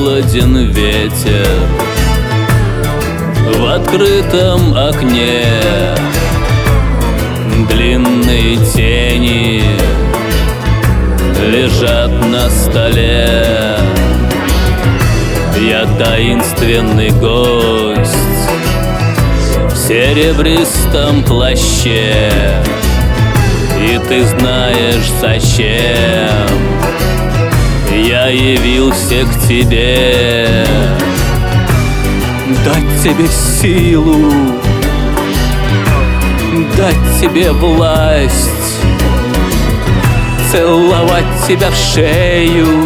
холоден ветер в открытом окне, длинные тени лежат на столе. Я таинственный гость в серебристом плаще, и ты знаешь, зачем я явился к тебе. Дать тебе силу, дать тебе власть, целовать тебя в шею,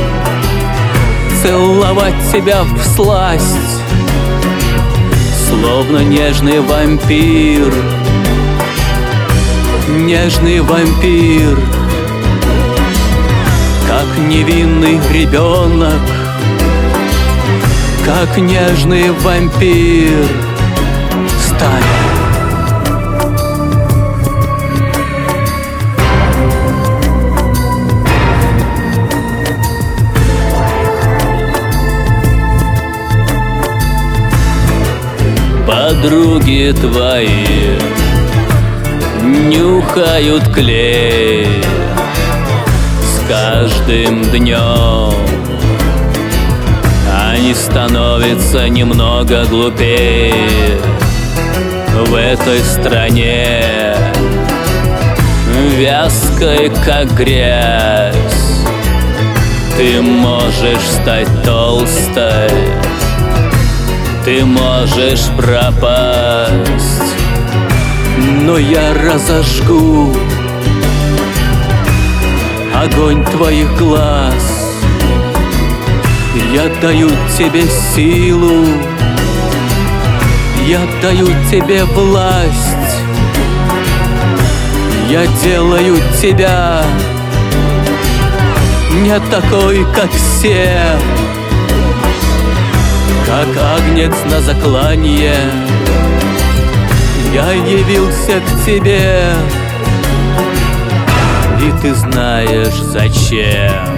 целовать тебя всласть, словно нежный вампир, нежный вампир, как невинный ребенок, как нежный вампир. Стань. Подруги твои нюхают клей с каждым днем. Они становятся немного глупее в этой стране, вязкой как грязь. Ты можешь стать толстой, ты можешь пропасть, но я разожгу огонь твоих глаз. Я даю тебе силу, я даю тебе власть, я делаю тебя не такой, как все, как агнец на закланье. Я явился к тебе, и ты знаешь, зачем.